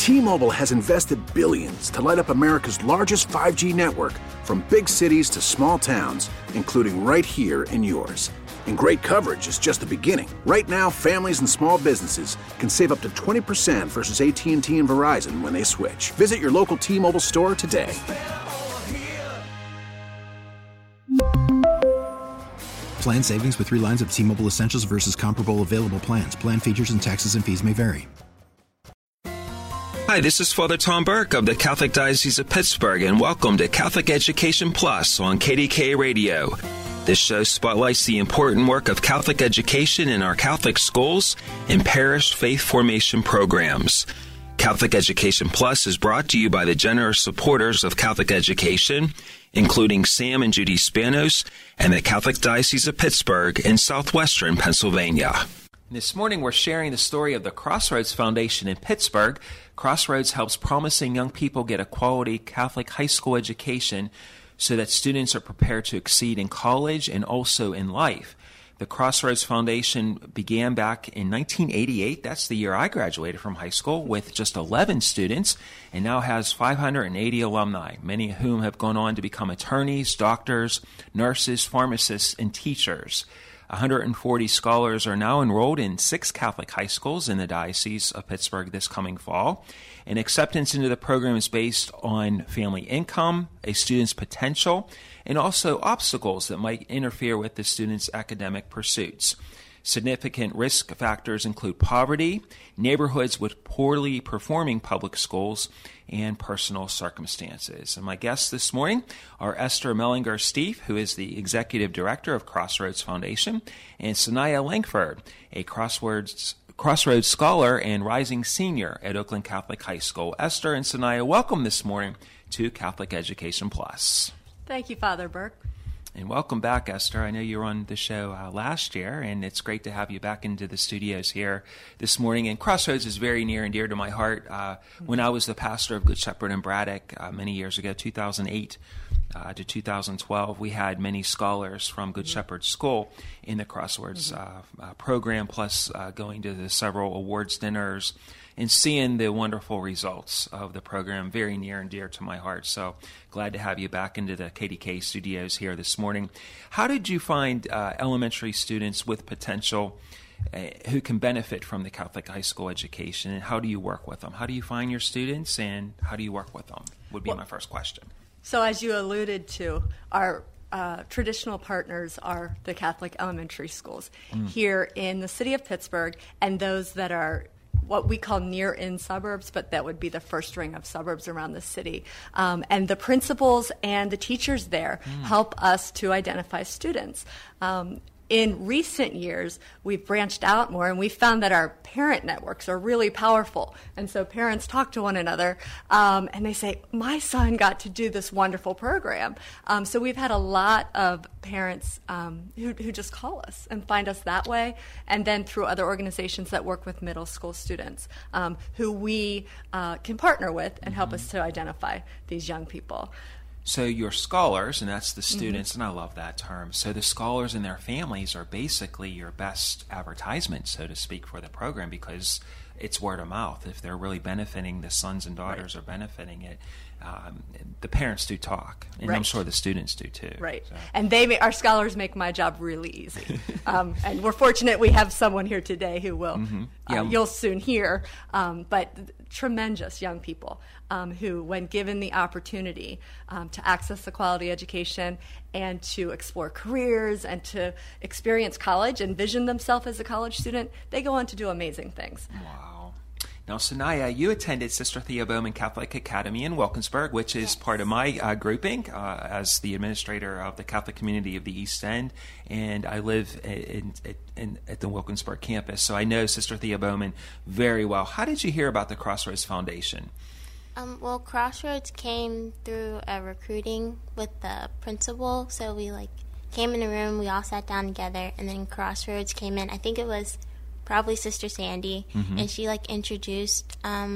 T-Mobile has invested billions to light up America's largest 5G network, from big cities to small towns, including right here in yours. And great coverage is just the beginning. Right now, families and small businesses can save up to 20% versus AT&T and Verizon when they switch. Visit your local T-Mobile store today. Plan savings with 3 lines of T-Mobile Essentials versus comparable available plans. Plan features and taxes and fees may vary. Hi, this is Father Tom Burke of the Catholic Diocese of Pittsburgh, and welcome to Catholic Education Plus on KDKA Radio. This show spotlights the important work of Catholic education in our Catholic schools and parish faith formation programs. Catholic Education Plus is brought to you by the generous supporters of Catholic education, including Sam and Judy Spanos and the Catholic Diocese of Pittsburgh in southwestern Pennsylvania. This morning we're sharing the story of the Crossroads Foundation in Pittsburgh. Crossroads helps promising young people get a quality Catholic high school education so that students are prepared to exceed in college and also in life. The Crossroads Foundation began back in 1988. That's the year I graduated from high school, with just 11 students, and now has 580 alumni, many of whom have gone on to become attorneys, doctors, nurses, pharmacists, and teachers. 140 scholars are now enrolled in 6 Catholic high schools in the Diocese of Pittsburgh this coming fall. And acceptance into the program is based on family income, a student's potential, and also obstacles that might interfere with the student's academic pursuits. Significant risk factors include poverty, neighborhoods with poorly performing public schools, and personal circumstances. And my guests this morning are Esther Mellinger-Stieff, who is the Executive Director of Crossroads Foundation, and Sanaya Langford, a Crossroads Scholar and rising senior at Oakland Catholic High School. Esther and Sanaya, welcome this morning to Catholic Education Plus. Thank you, Father Burke. And welcome back, Esther. I know you were on the show last year, and it's great to have you back into the studios here this morning. And Crossroads is very near and dear to my heart. When I was the pastor of Good Shepherd in Braddock many years ago, 2008 to 2012, we had many scholars from Good Shepherd School in the Crossroads program, plus going to the several awards dinners and seeing the wonderful results of the program, very near and dear to my heart. So glad to have you back into the KDK studios here this morning. How did you find elementary students with potential who can benefit from the Catholic high school education, and how do you work with them? How do you find your students, and how do you work with them would be my first question. So as you alluded to, our traditional partners are the Catholic elementary schools here in the city of Pittsburgh, and those that are what we call near-in suburbs, but that would be the first ring of suburbs around the city. And the principals and the teachers there help us to identify students. In recent years, we've branched out more, and we found that our parent networks are really powerful. And so parents talk to one another, and they say, my son got to do this wonderful program. So we've had a lot of parents who just call us and find us that way, and then through other organizations that work with middle school students who we can partner with and help us to identify these young people. So your scholars, and that's the students, and I love that term. So the scholars and their families are basically your best advertisement, so to speak, for the program, because it's word of mouth. If they're really benefiting, the sons and daughters are benefiting it. The parents do talk, and I'm sure the students do too. Right, so. And our scholars make my job really easy. And we're fortunate we have someone here today who will, you'll soon hear, but tremendous young people who, when given the opportunity to access a quality education and to explore careers and to experience college and vision themselves as a college student, they go on to do amazing things. Wow. Now, Sanaya, you attended Sister Thea Bowman Catholic Academy in Wilkinsburg, which is part of my grouping as the administrator of the Catholic community of the East End, and I live at the Wilkinsburg campus, so I know Sister Thea Bowman very well. How did you hear about the Crossroads Foundation? Well, Crossroads came through a recruiting with the principal, so we came in a room, we all sat down together, and then Crossroads came in. I think it was probably Sister Sandy, and she introduced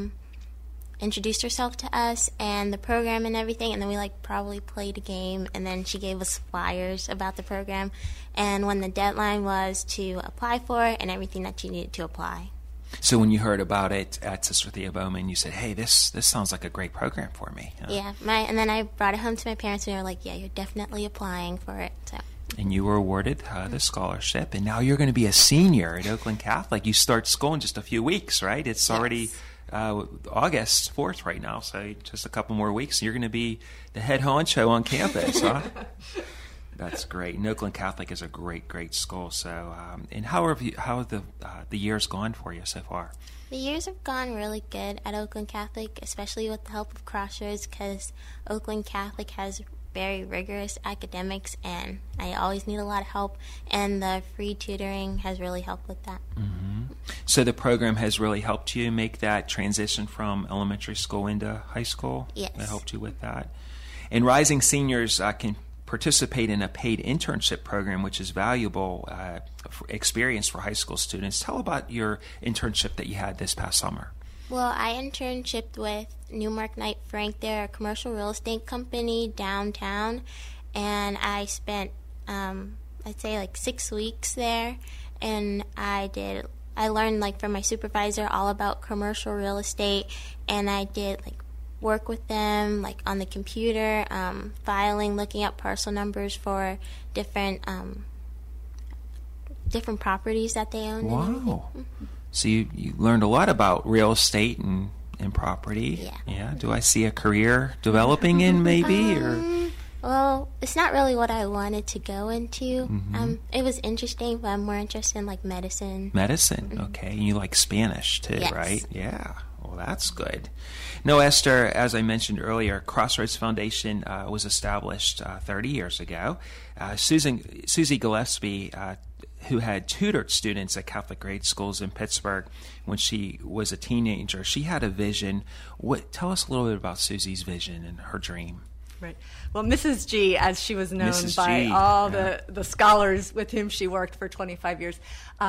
herself to us and the program and everything, and then we probably played a game, and then she gave us flyers about the program and when the deadline was to apply for it and everything that you needed to apply. So when you heard about it at Sister Thea Bowman, you said, hey, this sounds like a great program for me. Yeah, and then I brought it home to my parents, and they were like, yeah, you're definitely applying for it. So. And you were awarded the scholarship, and now you're going to be a senior at Oakland Catholic. You start school in just a few weeks, right? It's already August 4th right now, so just a couple more weeks, and you're going to be the head honcho on campus, huh? That's great. And Oakland Catholic is a great, great school. So, and how have the years gone for you so far? The years have gone really good at Oakland Catholic, especially with the help of Crossroads, because Oakland Catholic has very rigorous academics, and I always need a lot of help, and the free tutoring has really helped with that. Mm-hmm. So the program has really helped you make that transition from elementary school into high school? Yes. It helped you with that. And rising seniors can participate in a paid internship program, which is valuable experience for high school students. Tell about your internship that you had this past summer. Well, I internshiped with Newmark Knight Frank. They're a commercial real estate company downtown, and I spent, I'd say, like 6 weeks there, and I learned, from my supervisor all about commercial real estate, and I did, work with them, on the computer, filing, looking up parcel numbers for different properties that they own. Wow. So you learned a lot about real estate and property. Yeah. Do I see a career developing in maybe? Well, it's not really what I wanted to go into. Mm-hmm. It was interesting, but I'm more interested in medicine. Medicine, okay. And you like Spanish too, yes. right? Yeah. Well, that's good. No, Esther, as I mentioned earlier, Crossroads Foundation was established 30 years ago. Susie Gillespie, who had tutored students at Catholic grade schools in Pittsburgh when she was a teenager, she had a vision. Tell us a little bit about Susie's vision and her dream. Right. Well, Mrs. G, as she was known by all the scholars with whom she worked for 25 years,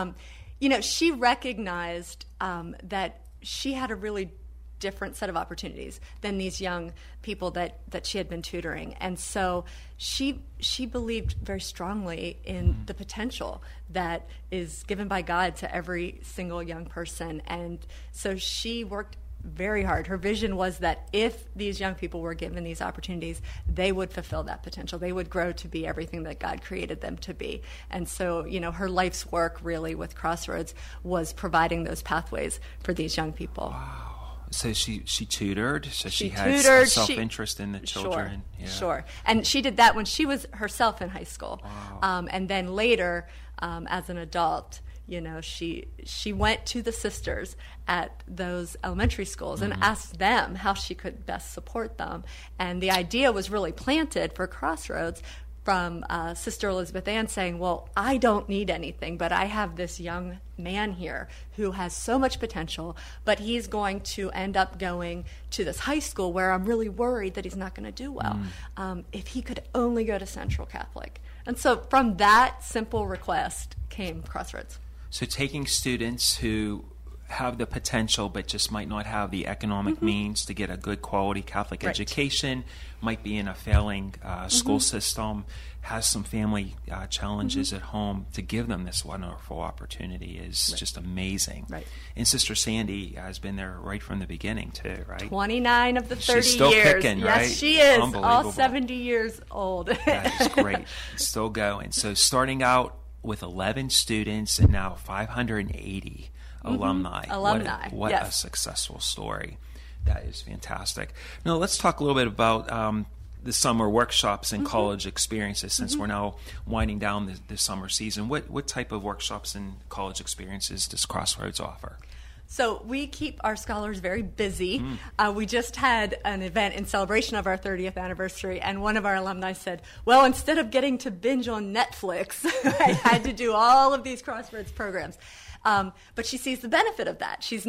she recognized that she had a really different set of opportunities than these young people that she had been tutoring. And so she believed very strongly in the potential that is given by God to every single young person. And so she worked very hard. Her vision was that if these young people were given these opportunities, they would fulfill that potential. They would grow to be everything that God created them to be. And so, her life's work really with Crossroads was providing those pathways for these young people. Wow. So she tutored, so she had self-interest in the children. Sure. And she did that when she was herself in high school. Wow. And then later, as an adult, she went to the sisters at those elementary schools and asked them how she could best support them. And the idea was really planted for Crossroads from Sister Elizabeth Ann saying, well, I don't need anything, but I have this young man here who has so much potential, but he's going to end up going to this high school where I'm really worried that he's not going to do well. If he could only go to Central Catholic. And so from that simple request came Crossroads. So taking students who have the potential but just might not have the economic means to get a good quality Catholic education, might be in a failing school system, has some family challenges at home, to give them this wonderful opportunity is just amazing. Right. And Sister Sandy has been there right from the beginning too, right? 29 of the 30 years. She's still kicking, right? Yes, she is. All 70 years old. That is great. Still going. So starting out with 11 students and now 580 alumni. What a successful story. That is fantastic. Now let's talk a little bit about the summer workshops and college experiences, since we're now winding down the summer season. What type of workshops and college experiences does Crossroads offer? So we keep our scholars very busy. We just had an event in celebration of our 30th anniversary, and one of our alumni said, well, instead of getting to binge on Netflix, I had to do all of these Crossroads programs. But she sees the benefit of that. She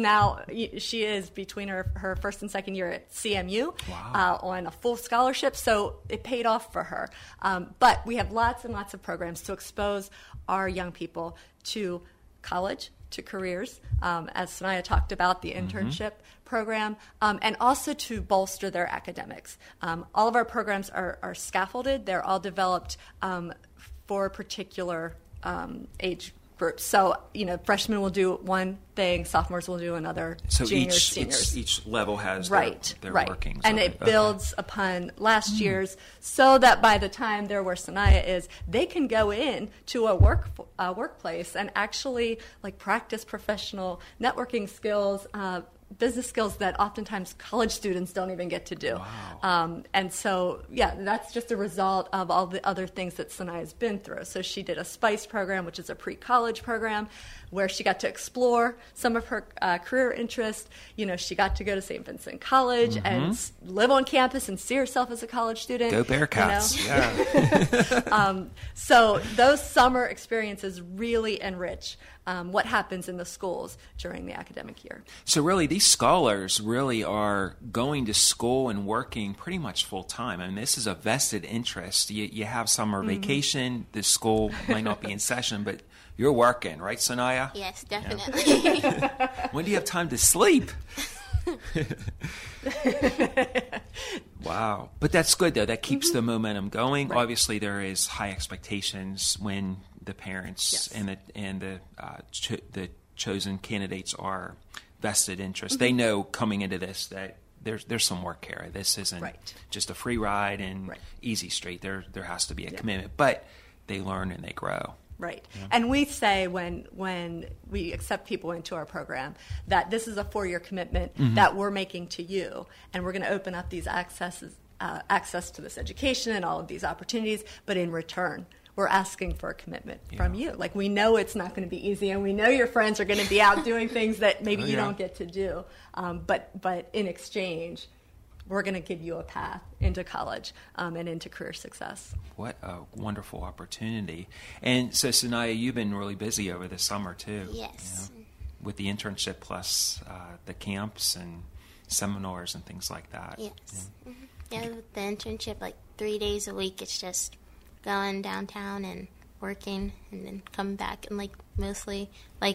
is between her first and second year at CMU on a full scholarship, so it paid off for her. But we have lots and lots of programs to expose our young people to college, to careers, as Sanaya talked about, the internship program, and also to bolster their academics. All of our programs are scaffolded. They're all developed for particular age groups. So, freshmen will do one thing, sophomores will do another, so juniors, seniors. Each level has their workings. And it builds upon last year's, so that by the time they're where Sanaya is, they can go in to a workplace and actually practice professional networking skills, business skills that oftentimes college students don't even get to do. Wow. And so, that's just a result of all the other things that Sanaya's been through. So she did a SPICE program, which is a pre-college program, where she got to explore some of her career interests. She got to go to St. Vincent College and live on campus and see herself as a college student. Go Bearcats, yeah. So those summer experiences really enrich what happens in the schools during the academic year. So really, these scholars really are going to school and working pretty much full time. I mean, this is a vested interest. You have summer vacation. The school might not be in session, but you're working, right, Sanaya? Yes, definitely. Yeah. When do you have time to sleep? Wow. But that's good, though. That keeps the momentum going. Right. Obviously, there is high expectations when the parents and the chosen candidates are vested interest. They know coming into this that there's some work here. This isn't just a free ride and easy street. There has to be a commitment. But they learn and they grow. Right. Yeah. And we say when we accept people into our program that this is a 4-year commitment that we're making to you, and we're going to open up these access to this education and all of these opportunities, but in return, we're asking for a commitment from you. We know it's not going to be easy, and we know your friends are going to be out doing things that maybe you don't get to do, but in exchange, we're going to give you a path into college and into career success. What a wonderful opportunity. And so, Sanaya, you've been really busy over the summer, too. Yes. With the internship plus the camps and seminars and things like that. Yes. Yeah, with the internship, 3 days a week, it's just going downtown and working and then coming back. And, mostly,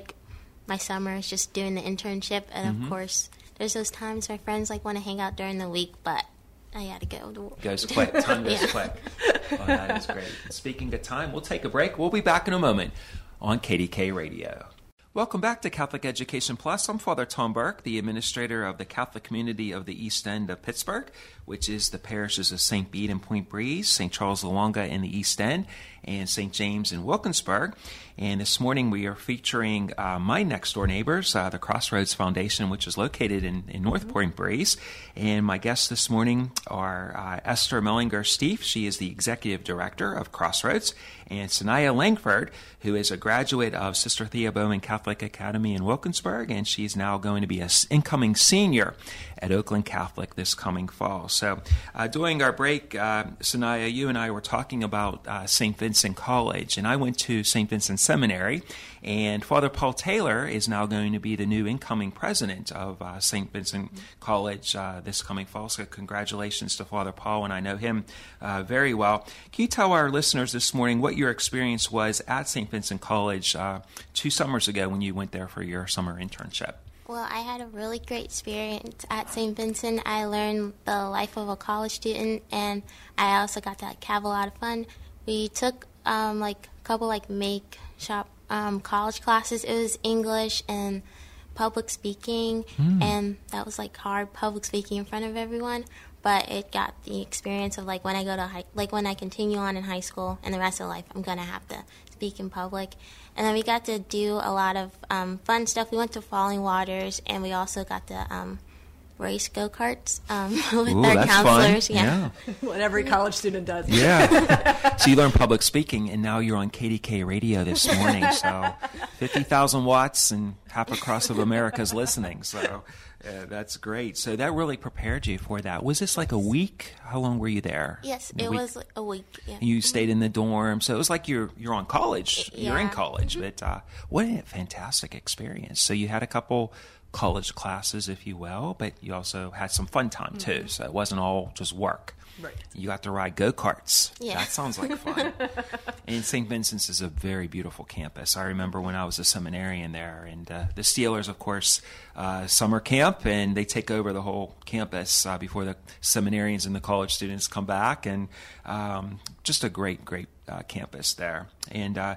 my summer is just doing the internship. And, of course, there's those times my friends want to hang out during the week, but I got to go. Goes quick. Time goes quick. Oh, that is great. Speaking of time, we'll take a break. We'll be back in a moment on KDK Radio. Welcome back to Catholic Education Plus. I'm Father Tom Burke, the administrator of the Catholic community of the East End of Pittsburgh, which is the parishes of St. Bede and Point Breeze, St. Charles Lwanga in the East End, and St. James in Wilkinsburg. And this morning we are featuring my next-door neighbors, the Crossroads Foundation, which is located in North Point Breeze. And my guests this morning are Esther Mellinger-Stieff. She is the executive director of Crossroads, and Sanaya Langford, who is a graduate of Sister Thea Bowman Catholic Academy in Wilkinsburg, and she's now going to be an incoming senior at Oakland Catholic this coming fall. So during our break, Sanaya, you and I were talking about St. Vincent College, and I went to St. Vincent Seminary, and Father Paul Taylor is now going to be the new incoming president of St. Vincent College this coming fall. So congratulations to Father Paul, and I know him very well. Can you tell our listeners this morning what your experience was at St. Vincent College 2 summers ago when you went there for your summer internship? Well, I had a really great experience at St. Vincent. I learned the life of a college student, and I also got to have a lot of fun. We took a couple make shop college classes. It was English and public speaking, and that was hard public speaking in front of everyone. But it got the experience of when I go to when I continue on in high school and the rest of life, I'm gonna have to speak in public. And then we got to do a lot of fun stuff. We went to Falling Waters, and we also got to race go-karts with our counselors. Fun. Yeah. What every college student does. Yeah. So you learned public speaking, and now you're on KDK Radio this morning. So 50,000 watts and half across of America's listening. So that's great. So that really prepared you for that. Was this a week? How long were you there? Yes, it was a week. Yeah. You stayed in the dorm, so it was you're on college. Yeah. You're in college, but what a fantastic experience. So you had a couple college classes, if you will, but you also had some fun time too. So it wasn't all just work. Right. You got to ride go-karts. Yeah. That sounds like fun. And St. Vincent's is a very beautiful campus. I remember when I was a seminarian there, and the Steelers, of course, summer camp, and they take over the whole campus before the seminarians and the college students come back, and just a great campus there. And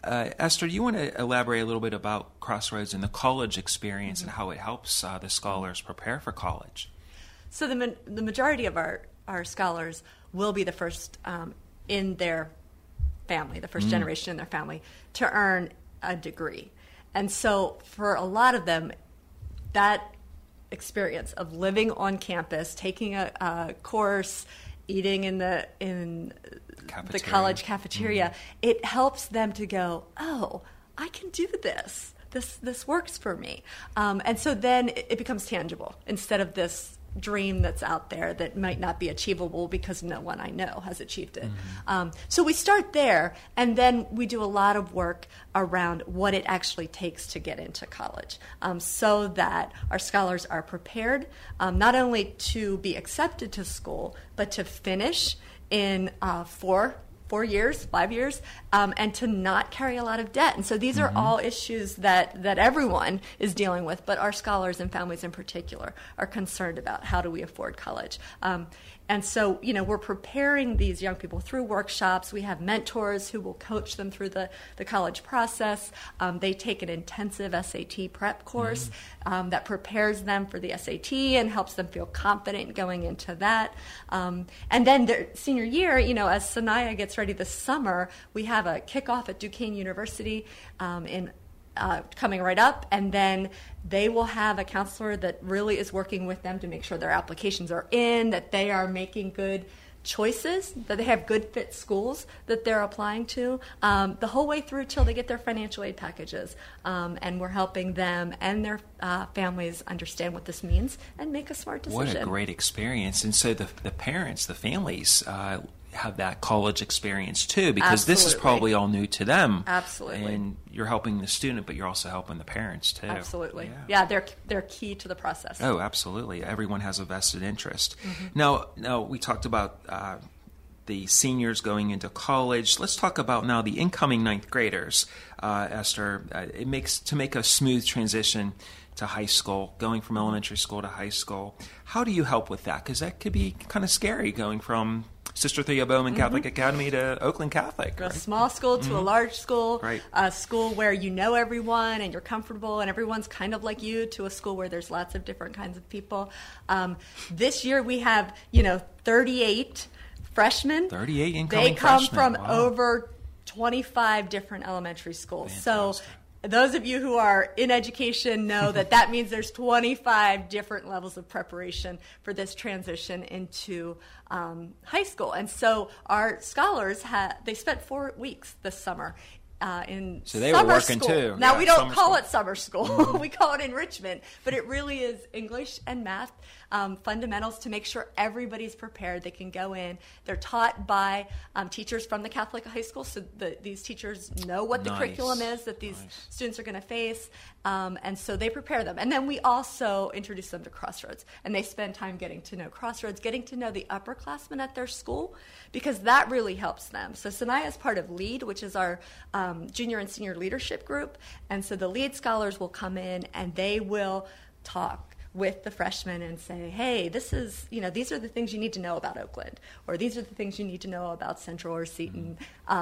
Esther, do you want to elaborate a little bit about Crossroads and the college experience and how it helps the scholars prepare for college? So the majority of our scholars will be the first in their family, the first generation in their family, to earn a degree. And so for a lot of them, that experience of living on campus, taking a course, eating in the college cafeteria, it helps them to go, oh, I can do this. This works for me. And so then it becomes tangible instead of this dream that's out there that might not be achievable because no one I know has achieved it. So we start there, and then we do a lot of work around what it actually takes to get into college, so that our scholars are prepared not only to be accepted to school, but to finish in 4 years, 5 years, and to not carry a lot of debt. And so these are all issues that everyone is dealing with, but our scholars and families in particular are concerned about how do we afford college. And so, we're preparing these young people through workshops. We have mentors who will coach them through the college process. They take an intensive SAT prep course that prepares them for the SAT and helps them feel confident going into that. And then their senior year, as Sanaya gets ready this summer, we have a kickoff at Duquesne University coming right up, and then they will have a counselor that really is working with them to make sure their applications are in, that they are making good choices, that they have good fit schools that they're applying to, the whole way through till they get their financial aid packages. And we're helping them and their families understand what this means and make a smart decision. What a great experience. And so the parents, the families, have that college experience too, because this is probably all new to them. Absolutely. And you're helping the student, but you're also helping the parents too. Absolutely. Yeah, they're key to the process. Oh, absolutely. Everyone has a vested interest. Now, we talked about the seniors going into college. Let's talk about now the incoming ninth graders, Esther. To make a smooth transition to high school, going from elementary school to high school. How do you help with that? Because that could be kind of scary, going from Sister Thea Bowman Catholic Academy to Oakland Catholic. Right? A small school to a large school, right. A school where you know everyone and you're comfortable and everyone's kind of like you, to a school where there's lots of different kinds of people. This year we have, 38 freshmen. 38 incoming freshmen. They come from wow. over 25 different elementary schools. Fantastic. So those of you who are in education know that means there's 25 different levels of preparation for this transition into high school. And so our scholars, they spent 4 weeks this summer in so they summer were working school. too. Now, yeah, we don't call it summer school. We call it enrichment. But it really is English and math fundamentals to make sure everybody's prepared. They can go in. They're taught by teachers from the Catholic high school, so these teachers know what the curriculum is that these students are going to face. And so they prepare them. And then we also introduce them to Crossroads. And they spend time getting to know Crossroads, getting to know the upperclassmen at their school, because that really helps them. So Sanaya is part of LEAD, which is our junior and senior leadership group. And so the LEAD scholars will come in and they will talk with the freshmen and say, hey, this is, these are the things you need to know about Oakland, or these are the things you need to know about Central or Seton.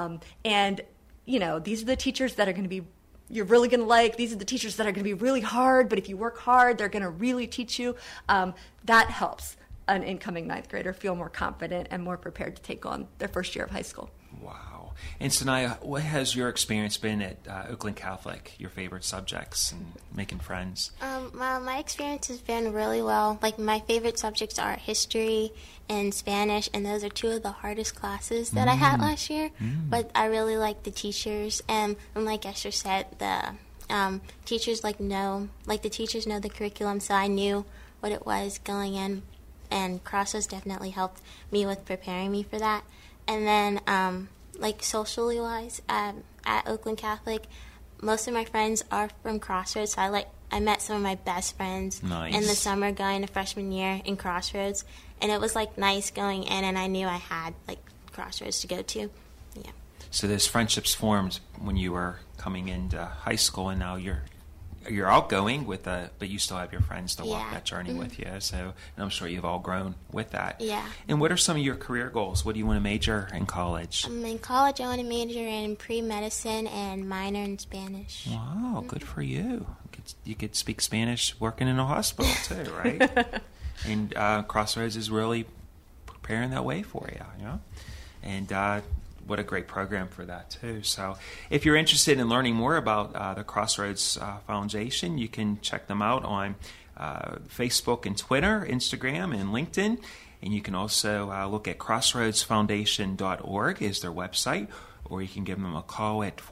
And these are the teachers that are going to be you're really going to like. These are the teachers that are going to be really hard, but if you work hard, they're going to really teach you. That helps an incoming ninth grader feel more confident and more prepared to take on their first year of high school. Wow. And Sanaya, what has your experience been at Oakland Catholic, your favorite subjects and making friends? My experience has been really well. Like, my favorite subjects are history and Spanish, and those are two of the hardest classes that I had last year. But I really like the teachers, and like Esther said, the teachers know the curriculum, so I knew what it was going in, and Crossroads definitely helped me with preparing me for that. And then, socially wise, at Oakland Catholic, most of my friends are from Crossroads, so I met some of my best friends in the summer going to freshman year in Crossroads, and it was nice going in, and I knew I had Crossroads to go to. Yeah. So those friendships formed when you were coming into high school, and now you're you're outgoing but you still have your friends to walk that journey with you. So, and I'm sure you've all grown with that. Yeah. And what are some of your career goals? What do you want to major in college? In college, I want to major in pre-medicine and minor in Spanish. Wow, good for you. You could speak Spanish working in a hospital too, right? And Crossroads is really preparing that way for you, you know? And what a great program for that too. So if you're interested in learning more about the Crossroads Foundation, you can check them out on Facebook and Twitter, Instagram and LinkedIn. And you can also look at crossroadsfoundation.org is their website, or you can give them a call at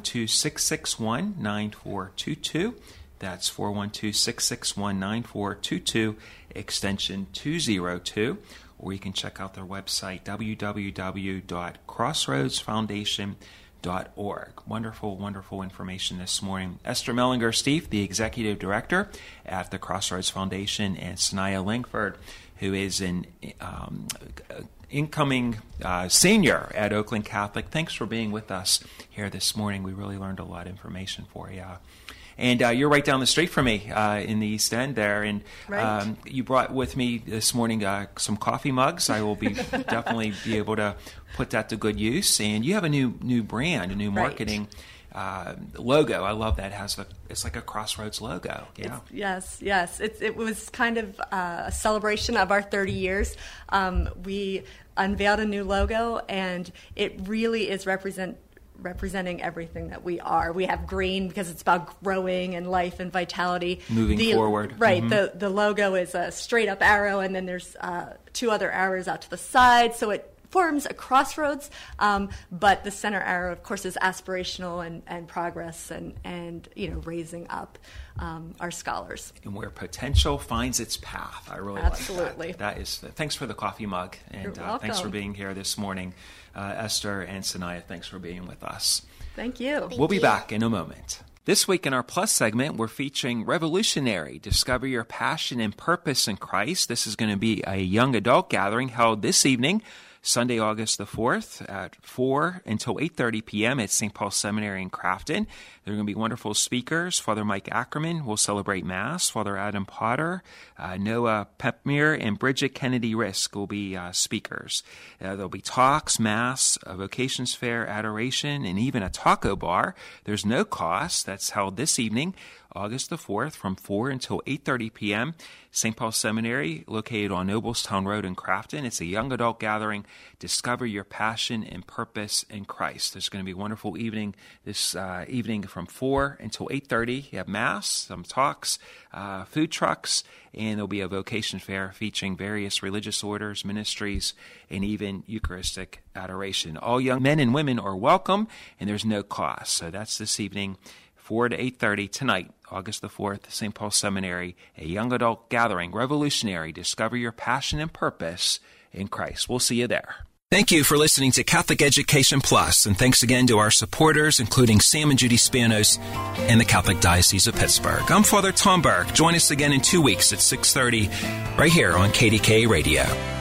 412-661-9422. That's 412-661-9422, extension 202. Or you can check out their website, www.crossroadsfoundation.org. Wonderful, wonderful information this morning. Esther Mellinger-Stieff, the Executive Director at the Crossroads Foundation, and Sanaya Langford, who is an incoming senior at Oakland Catholic. Thanks for being with us here this morning. We really learned a lot of information for you. And you're right down the street from me in the East End there. And you brought with me this morning some coffee mugs. I will definitely be able to put that to good use. And you have a new brand, a new marketing logo. I love that. It's like a Crossroads logo. Yeah. Yes. It was kind of a celebration of our 30 years. We unveiled a new logo, and it really is representing everything that we are. We have green because it's about growing and life and vitality. Moving forward. Right. Mm-hmm. The logo is a straight up arrow, and then there's two other arrows out to the side. So it forms a crossroads, but the center arrow, of course, is aspirational and progress and raising up our scholars. And where potential finds its path. I really Absolutely. like that. Thanks for the coffee mug, and thanks for being here this morning. Esther and Sanaya, thanks for being with us. Thank you. We'll be back in a moment. This week in our Plus segment, we're featuring Revolutionary, Discover Your Passion and Purpose in Christ. This is going to be a young adult gathering held this evening, Sunday, August the 4th at 4 until 8:30 p.m. at St. Paul Seminary in Crafton. There are going to be wonderful speakers. Father Mike Ackerman will celebrate Mass. Father Adam Potter, Noah Pepmere, and Bridget Kennedy Risk will be speakers. There'll be talks, Mass, a vocations fair, adoration, and even a taco bar. There's no cost. That's held this evening, August the 4th from 4 until 8:30 p.m. St. Paul Seminary, located on Noblestown Road in Crafton. It's a young adult gathering. Discover your passion and purpose in Christ. There's going to be a wonderful evening this evening from 4 until 8:30. You have Mass, some talks, food trucks, and there'll be a vocation fair featuring various religious orders, ministries, and even Eucharistic adoration. All young men and women are welcome, and there's no cost. So that's this evening, 4 to 8:30 tonight, August the 4th, St. Paul Seminary, a young adult gathering, Revolutionary, Discover Your Passion and Purpose in Christ. We'll see you there. Thank you for listening to Catholic Education Plus, and thanks again to our supporters, including Sam and Judy Spanos and the Catholic Diocese of Pittsburgh. I'm Father Tom Burke. Join us again in 2 weeks at 6:30 right here on KDKA Radio.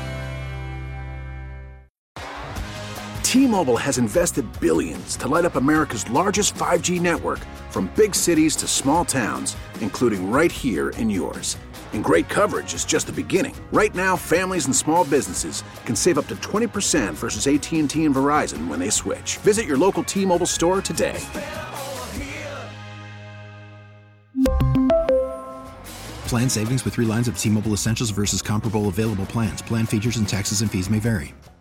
T-Mobile has invested billions to light up America's largest 5G network, from big cities to small towns, including right here in yours. And great coverage is just the beginning. Right now, families and small businesses can save up to 20% versus AT&T and Verizon when they switch. Visit your local T-Mobile store today. Plan savings with 3 lines of T-Mobile Essentials versus comparable available plans. Plan features and taxes and fees may vary.